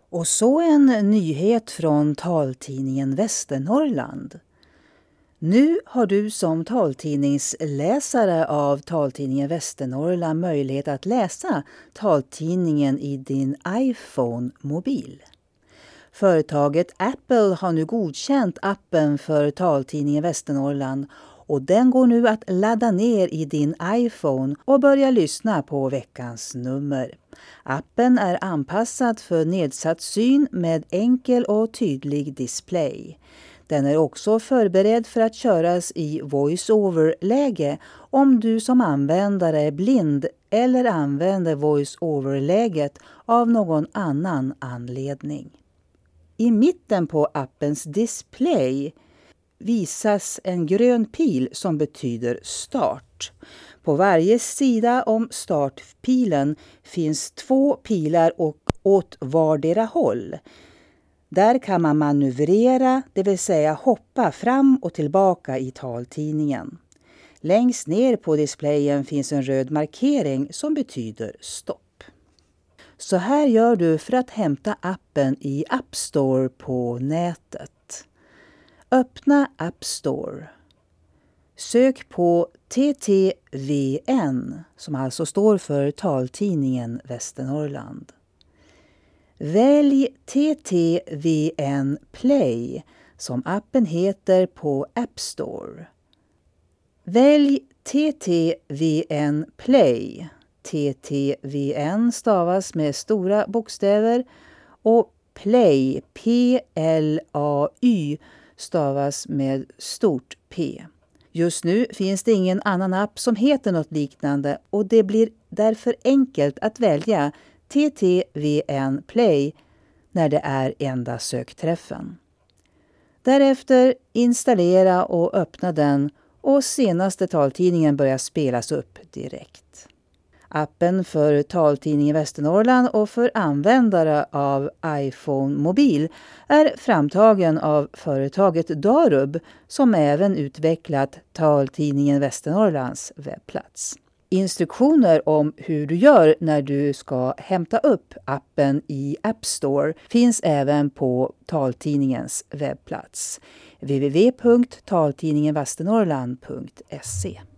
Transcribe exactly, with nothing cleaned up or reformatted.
Och så en nyhet från taltidningen Västernorrland. Nu har du som taltidningsläsare av taltidningen Västernorrland möjlighet att läsa taltidningen i din iPhone-mobil. Företaget Apple har nu godkänt appen för taltidningen Västernorrland och den går nu att ladda ner i din iPhone och börja lyssna på veckans nummer. Appen är anpassad för nedsatt syn med enkel och tydlig display. Den är också förberedd för att köras i voice-over-läge om du som användare är blind eller använder voice-over-läget av någon annan anledning. I mitten på appens display visas en grön pil som betyder start. På varje sida om startpilen finns två pilar och åt vardera håll. Där kan man manövrera, det vill säga hoppa fram och tillbaka i taltidningen. Längst ner på displayen finns en röd markering som betyder stopp. Så här gör du för att hämta appen i App Store på nätet. Öppna App Store. Sök på T T V N som alltså står för taltidningen Västernorrland. Välj T T V N Play som appen heter på App Store. Välj T T V N Play. T T V N stavas med stora bokstäver och Play, P L A Y, stavas med stort P. Just nu finns det ingen annan app som heter något liknande och det blir därför enkelt att välja T T V N Play när det är enda sökträffen. Därefter installera och öppna den och senaste taltidningen börjar spelas upp direkt. Appen för taltidningen Västernorrland och för användare av iPhone-mobil är framtagen av företaget Darub som även utvecklat taltidningen Västernorrlands webbplats. Instruktioner om hur du gör när du ska hämta upp appen i App Store finns även på taltidningens webbplats w w w punkt taltidningen västernorrland punkt se.